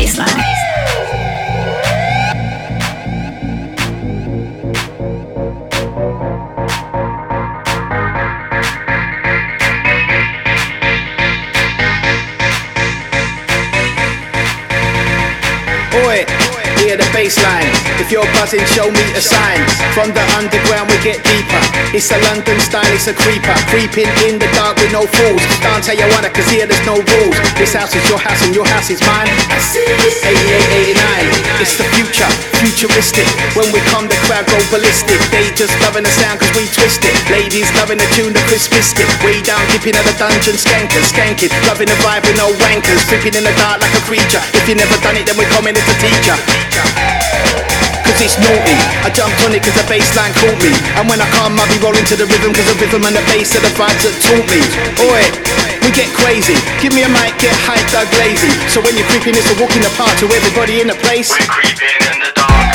baseline. Oi, hear the bassline. If you're buzzing, show me a sign. From the underground we get deeper. It's a London style, it's a creeper. Creeping in the dark with no fools. Dance how you wanna, cause here there's no rules. This house is your house and your house is mine. 88, 89, it's the future, futuristic. When we come the crowd go ballistic. They just loving the sound cause we twist it. Ladies loving the tune, the crisp biscuit. Way down, dipping at the dungeon, skankers, skanking. Loving the vibe with no wankers. Creeping in the dark like a creature. If you never done it then we come in as a teacher. Cause it's naughty, I jumped on it cause the bassline caught me. And when I come I'll be rolling to the rhythm cause the rhythm and the bass are the vibes that taught me. Oi, we get crazy, give me a mic, get hyped, Doug lazy. So when you're creeping it's a walk in the park to everybody in the place. We're creeping in the dark.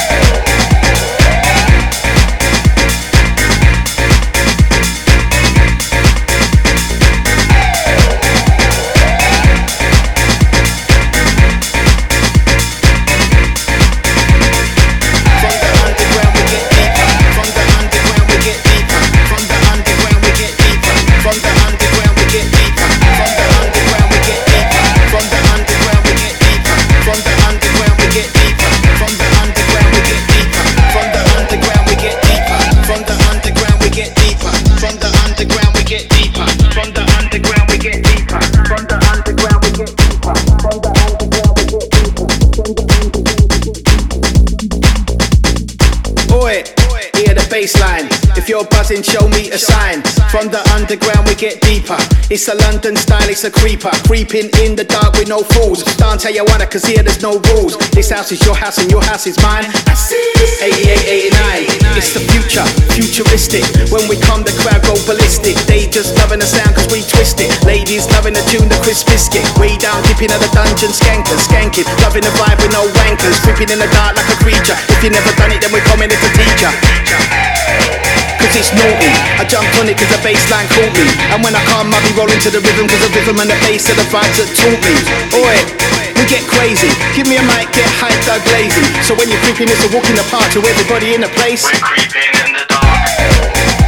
Baseline. If you're buzzing, show me a sign. From the underground we get deeper. It's a London style, it's a creeper. Creeping in the dark with no fools. Dance how you wanna, cause here there's no rules. This house is your house and your house is mine. 88, 89, it's the future, futuristic. When we come the crowd go ballistic. They just loving the sound cause we twist it. Ladies loving the tune, the crisp biscuit. Way down, dipping at the dungeon, skankers, skanking. Loving the vibe with no wankers. Creeping in the dark like a creature. If you never done it then we come in as a teacher. Cause it's naughty, I jumped on it cause the bassline caught me. And when I come I'll be rolling to the rhythm cause the rhythm and the bass are the vibes that taught me. Oi, we get crazy, give me a mic, get hyped, Doug lazy. So when you're creeping it's a walk in the park to everybody in the place. We're creeping in the dark.